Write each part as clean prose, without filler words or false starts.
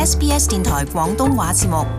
SBS 電台廣東話節目。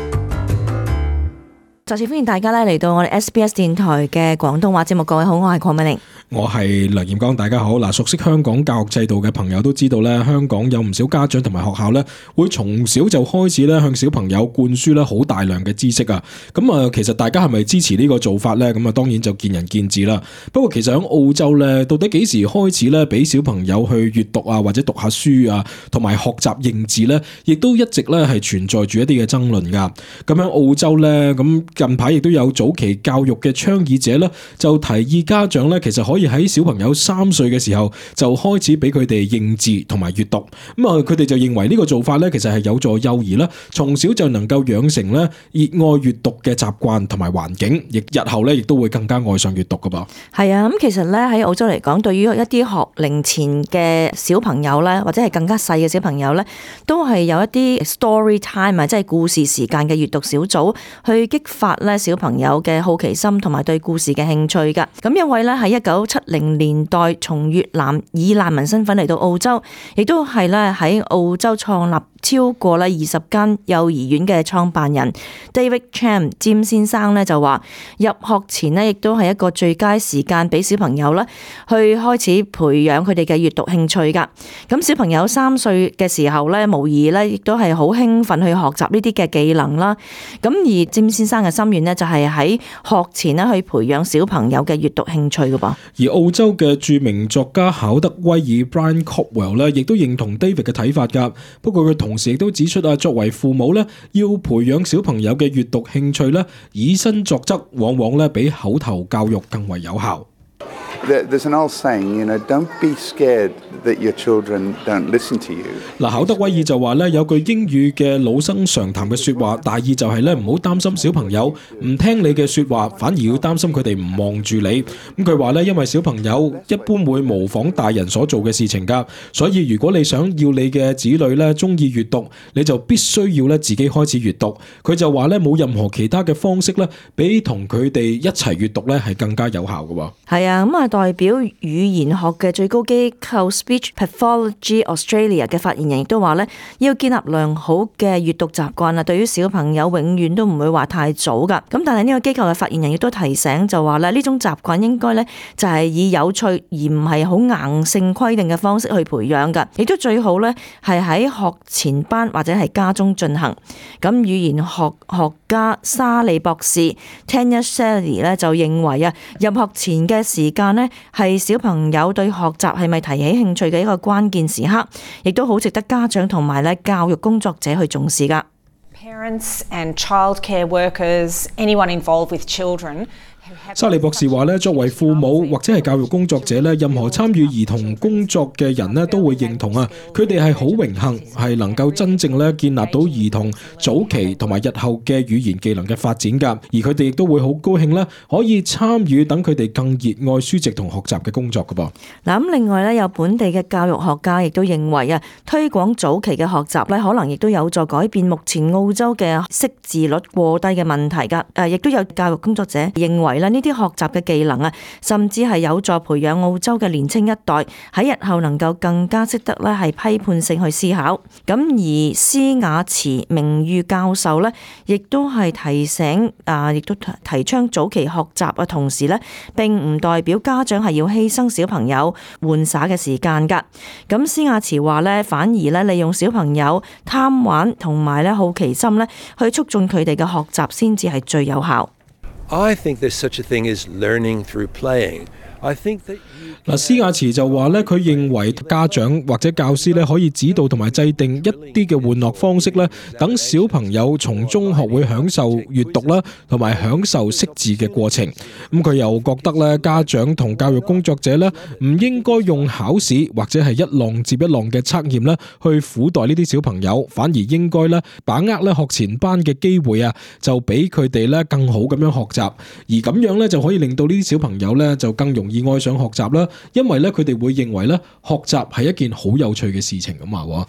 再次歡迎大家嚟到我哋 SBS 電台嘅廣東話節目。各位好，我係鄺美玲。 我係梁彥剛，大家好。熟悉香港教育制度嘅朋友都知道咧，香港有唔少家長同埋學校咧，會從小就開始咧向小朋友灌輸咧好大量嘅知識啊。其實大家係咪支持呢個做法咧？當然就見仁見智啦。不過其實喺澳洲咧，到底幾時開始咧俾小朋友去閱讀啊，或者讀下書啊，同埋學習認字咧，亦都一直咧係存在住一啲嘅爭論噶。咁喺澳洲咧，近排亦都有早期教育嘅倡議者咧，就提議家長咧，其實可以喺小朋友3歲嘅時候就開始俾佢哋認字同埋閱讀。佢哋就認為呢個做法咧，其實係有助幼兒啦，從小就能夠養成咧熱愛閱讀嘅習慣同埋環境，亦日後咧亦都會更加愛上閱讀噶噃。 係啊，其實咧喺澳洲嚟講，對於一啲學齡前嘅小朋友咧，或者係更加細嘅小朋友咧，都係有一啲 story time 啊，即係故事時間嘅閱讀小組，去激發咧小朋友嘅好奇心同埋對故事嘅興趣噶。咁一位咧喺1970年代從越南以難民身份嚟到澳洲，亦都係咧喺澳洲創立超過20間幼兒園嘅創辦人 David Cham 詹先生咧就話，入學前咧亦都係一個最佳時間俾小朋友咧去開始培養佢哋嘅閱讀興趣噶。咁小朋友3歲嘅時候咧，無疑咧亦都係好興奮去學習呢啲嘅技能啦。咁而詹先生嘅心願咧就係喺學前咧去培養小朋友嘅閱讀興趣噶噃。 而澳洲嘅著名作家考德威爾 Brian Copwell 咧，亦都認同 David 嘅睇法噶。不過佢同時亦都指出作為父母咧，要培養小朋友嘅閱讀興趣咧，以身作則，往往咧比口頭教育更為有效。 There's an old saying, don't be scared that your children don't listen to you. 考德威爾就話咧，有句英語嘅老生常談嘅說話，大意就係咧，唔好擔心小朋友唔聽你嘅說話，反而要擔心佢哋唔望住你。佢話咧，因為小朋友一般會模仿大人所做嘅事情噶，所以如果你想要你嘅子女咧中意閱讀，你就必須要咧自己開始閱讀。佢就話咧，冇任何其他嘅方式咧，比同佢哋一齊閱讀咧係更加有效嘅。 係啊，代表語言學嘅最高機構 Speech Pathology Australia 嘅發言人亦都話咧，要建立良好嘅閱讀習慣啊，對於小朋友永遠都唔會話太早噶。咁但係呢個機構嘅發言人亦都提醒就話咧，呢種習慣應該咧就係以有趣而唔係好硬性規定嘅方式去培養噶，亦都最好咧係喺學前班或者係家中進行。咁語言學家沙利博士 Tanya Shelley 咧就認為啊，入學前嘅時間咧係小朋友對學習係咪提起興趣嘅一個關鍵時刻，亦都好值得家長同埋咧教育工作者去重視噶。 Parents and childcare workers, anyone involved with children. 沙利博士話咧，作為父母或者係教育工作者咧，任何參與兒童工作嘅人咧，都會認同啊，佢哋係好榮幸係能夠真正咧建立到兒童早期同埋日後嘅語言技能嘅發展噶，而佢哋亦都會好高興咧，可以參與等佢哋更熱愛書籍同學習嘅工作噶噃。 嗱，咁另外咧，有本地嘅教育學家亦都認為啊，推廣早期嘅學習咧，可能亦都有助改變目前澳洲嘅識字率過低嘅問題噶。亦都有教育工作者認為呢啲學習嘅技能啊，甚至係有助培養澳洲嘅年青一代喺日後能夠更加識得咧係批判性去思考。咁而施雅慈名譽教授呢，亦都係提醒亦都提倡早期學習嘅同時呢，並唔代表家長係要犧牲小朋友玩耍嘅時間噶。咁施雅慈話呢，反而咧利用小朋友貪玩同埋咧好奇心咧，去促進佢哋嘅學習先至係最有效。 I think there's such a thing as learning through playing. 施雅慈就話咧，佢認為家長或者教師咧可以指導同埋制定一啲嘅玩樂方式咧，等小朋友從中學會享受閱讀啦，同埋享受識字嘅過程。咁佢又覺得咧，家長同教育工作者咧唔應該用考試或者係一浪接一浪嘅測驗咧去苦待呢啲小朋友，反而應該咧把握咧學前班嘅機會啊，就俾佢哋咧更好咁樣學習，而咁樣咧就可以令到呢啲小朋友咧就更容易愛上學習啦，因為咧佢哋會認為咧學習係一件好有趣嘅事情咁話。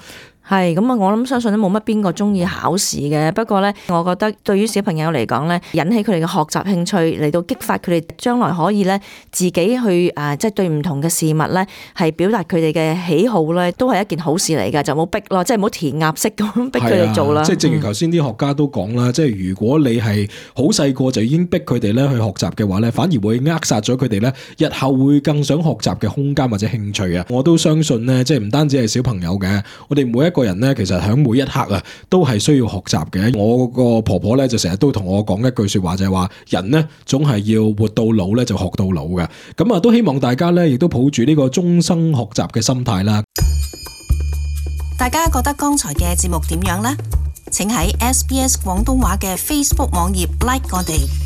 係咁啊！我諗相信都冇乜邊個中意考試嘅。不過咧，我覺得對於小朋友嚟講咧，引起佢哋嘅學習興趣，嚟到激發佢哋將來可以咧自己去即係對唔同嘅事物咧係表達佢哋嘅喜好咧，都係一件好事嚟㗎。就冇逼咯，即係唔好填鴨式咁逼佢哋做啦。 即係正如頭先啲學家都講啦，即係如果你係好細個就已經逼佢哋咧去學習嘅話咧，反而會扼殺咗佢哋咧日後會更想學習嘅空間或者興趣啊！我都相信咧，即係唔單止係小朋友嘅，我哋每一個人咧，其實喺每一刻啊，都係需要學習嘅。我個婆婆咧就成日都同我講一句說話，就係話人咧總係要活到老咧就學到老嘅。咁啊，都希望大家咧亦都抱住呢個終生學習嘅心態啦。 大家覺得剛才嘅節目點樣呢？請喺SBS 廣東話嘅 Facebook 網頁 like 我哋。